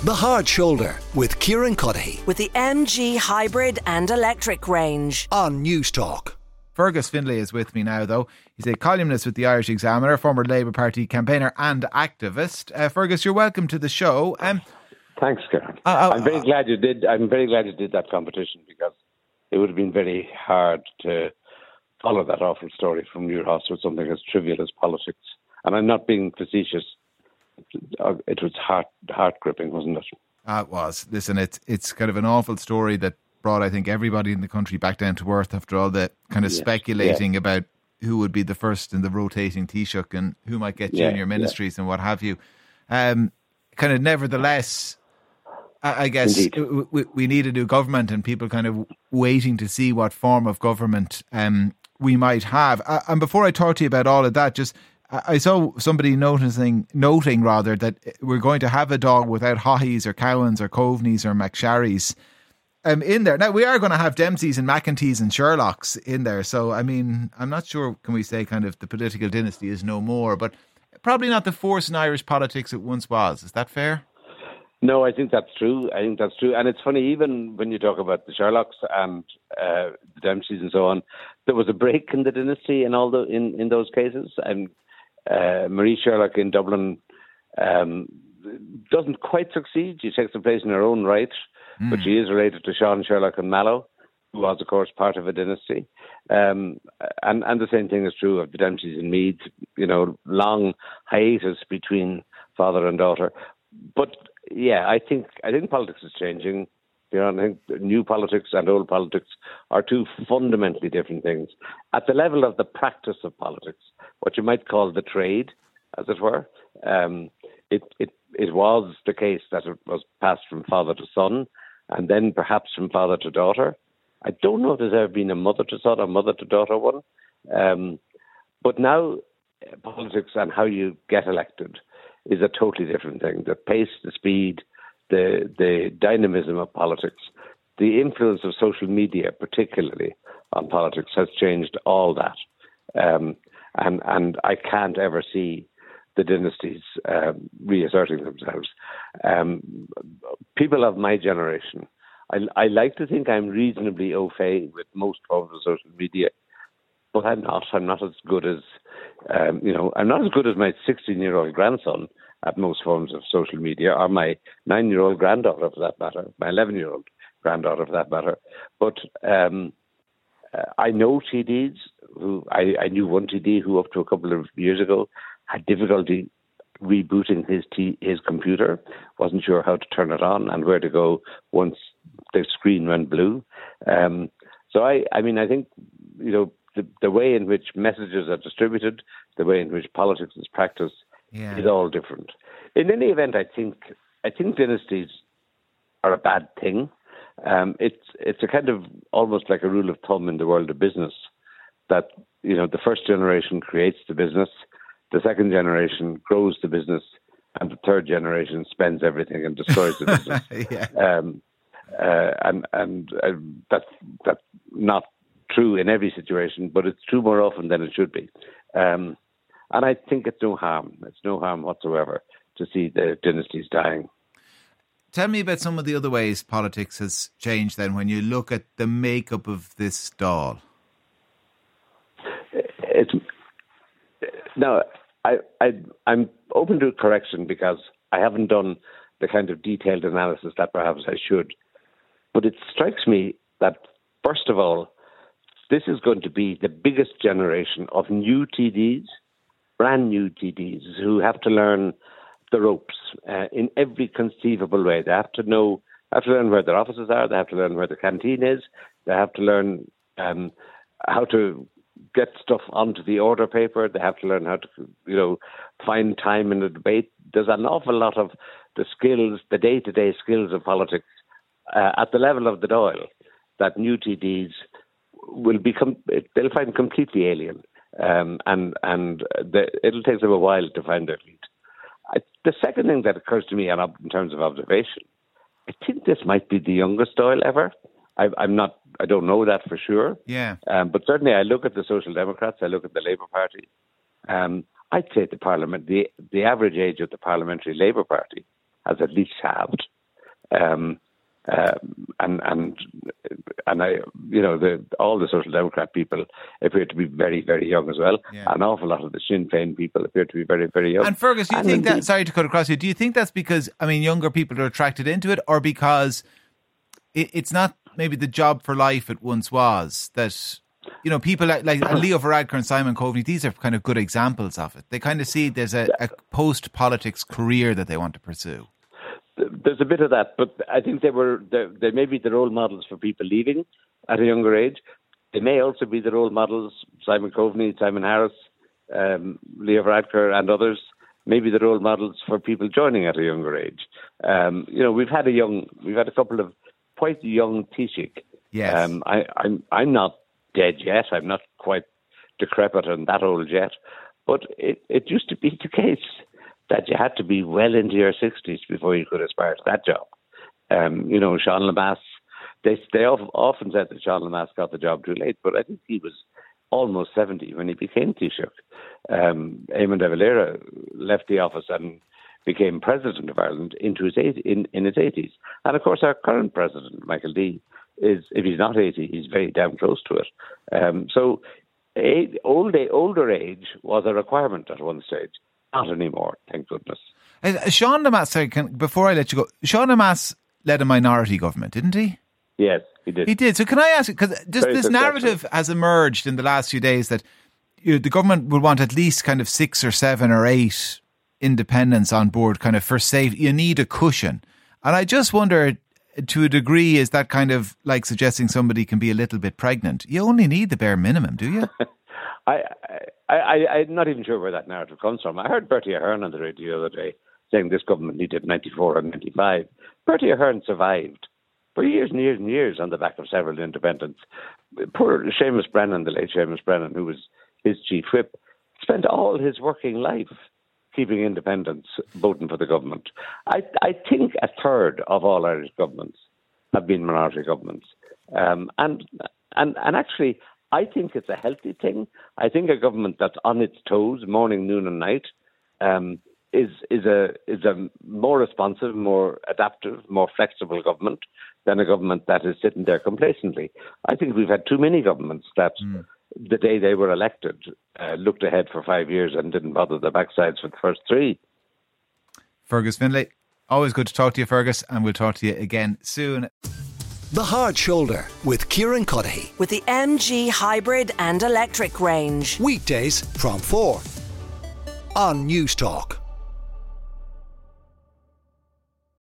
The Hard Shoulder with Kieran Cuddihy with the MG hybrid and electric range on News Talk. Fergus Findlay is with me now, though. He's a columnist with the Irish Examiner, former Labour Party campaigner and activist. Fergus, you're welcome to the show. Thanks, Karen. I'm very glad you did. I'm very glad you did that competition, because it would have been very hard to follow that awful story from your house with something as trivial as politics. And I'm not being facetious. It was heart gripping, wasn't it? It was. Listen, it's kind of an awful story that brought, I think, everybody in the country back down to earth after all the kind of speculating about who would be the first in the rotating Taoiseach and who might get junior ministries and what have you. Kind of nevertheless, I guess we need a new government, and people kind of waiting to see what form of government we might have. And before I talk to you about all of that, I saw somebody noting that we're going to have a dog without Haughey's or Cowans or Coveney's or McSharry's in there. Now, we are going to have Dempsey's and McEntee's and Sherlock's in there. So, I mean, I'm not sure, can we say kind of the political dynasty is no more, but probably not the force in Irish politics it once was. Is that fair? No, I think that's true. And it's funny, even when you talk about the Sherlocks and the Dempsey's and so on, there was a break in the dynasty in those cases. And Marie Sherlock in Dublin doesn't quite succeed. She takes the place in her own right, but she is related to Sean Sherlock and Mallow, who was, of course, part of a dynasty. And the same thing is true of the Dempseys and Meads, long hiatus between father and daughter. But yeah, I think politics is changing. I think new politics and old politics are two fundamentally different things. At the level of the practice of politics, what you might call the trade, as it were, it was the case that it was passed from father to son, and then perhaps from father to daughter. I don't know if there's ever been a mother to son or mother to daughter one. But now politics and how you get elected is a totally different thing. The pace, the speed, the dynamism of politics, the influence of social media, particularly on politics, has changed all that. And I can't ever see the dynasties reasserting themselves. People of my generation, I like to think I'm reasonably au fait with most forms of social media, but I'm not. I'm not as good as, I'm not as good as my 16-year-old grandson at most forms of social media, or my 9-year-old granddaughter, for that matter, my 11-year-old granddaughter, for that matter. But I know TDs who, I knew one TD who up to a couple of years ago had difficulty rebooting his computer, wasn't sure how to turn it on and where to go once the screen went blue. So I think, the way in which messages are distributed, the way in which politics is practiced, is all different. In any event, I think dynasties are a bad thing. It's a kind of almost like a rule of thumb in the world of business that, the first generation creates the business, the second generation grows the business, and the third generation spends everything and destroys the business. That's not true in every situation, but it's true more often than it should be. And I think it's no harm. It's no harm whatsoever to see the dynasties dying. Tell me about some of the other ways politics has changed then when you look at the makeup of this Dáil. I'm open to correction because I haven't done the kind of detailed analysis that perhaps I should. But it strikes me that, first of all, this is going to be the biggest generation of new TDs, brand new TDs, who have to learn the ropes in every conceivable way. They have to learn where their offices are. They have to learn where the canteen is. They have to learn how to get stuff onto the order paper. They have to learn how to, find time in a debate. There's an awful lot of the skills, the day-to-day skills of politics at the level of the Dáil that new TDs they'll find completely alien, and it'll take them a while to find their feet. The second thing that occurs to me in terms of observation, I think this might be the youngest Dáil ever. I don't know that for sure. Yeah. But certainly I look at the Social Democrats, I look at the Labour Party. I'd say the average age of the Parliamentary Labour Party has at least halved. And I, all the Social Democrat people appear to be very, very young as well. Yeah. An awful lot of the Sinn Féin people appear to be very, very young. And Fergus, do you think that? Sorry to cut across you. Do you think that's because younger people are attracted into it, or because it's not maybe the job for life it once was? That people like Leo Varadkar and Simon Coveney, these are kind of good examples of it. They kind of see there's a post-politics career that they want to pursue. There's a bit of that, but I think they may be the role models for people leaving at a younger age. They may also be the role models, Simon Coveney, Simon Harris, Leo Varadkar and others, maybe the role models for people joining at a younger age. We've had a couple of quite young Taoiseach. Yes. I'm not dead yet. I'm not quite decrepit and that old yet. But it used to be the case that you had to be well into your 60s before you could aspire to that job. Sean Lemass, they often said that Sean Lemass got the job too late, but I think he was almost 70 when he became Taoiseach. Eamon de Valera left the office and became President of Ireland in his 80s. And of course, our current President, Michael D, is, if he's not 80, he's very damn close to it. So older age was a requirement at one stage. Not anymore, thank goodness. Sean Lemass, before I let you go, Sean Lemass led a minority government, didn't he? Yes, he did. He did. So can I ask, because this narrative has emerged in the last few days that the government will want at least kind of 6 or 7 or 8 independents on board kind of for safety. You need a cushion. And I just wonder, to a degree, is that kind of like suggesting somebody can be a little bit pregnant? You only need the bare minimum, do you? I'm not even sure where that narrative comes from. I heard Bertie Ahern on the radio the other day saying this government needed 94 and 95. Bertie Ahern survived for years and years and years on the back of several independents. Poor Seamus Brennan, the late Seamus Brennan, who was his chief whip, spent all his working life keeping independents voting for the government. I think a third of all Irish governments have been minority governments. And actually, I think it's a healthy thing. I think a government that's on its toes morning, noon and night is a more responsive, more adaptive, more flexible government than a government that is sitting there complacently. I think we've had too many governments that the day they were elected looked ahead for 5 years and didn't bother their backsides for the first 3. Fergus Finlay, always good to talk to you, Fergus, and we'll talk to you again soon. The Hard Shoulder with Kieran Cuddihy. With the MG hybrid and electric range. Weekdays from 4 on News Talk.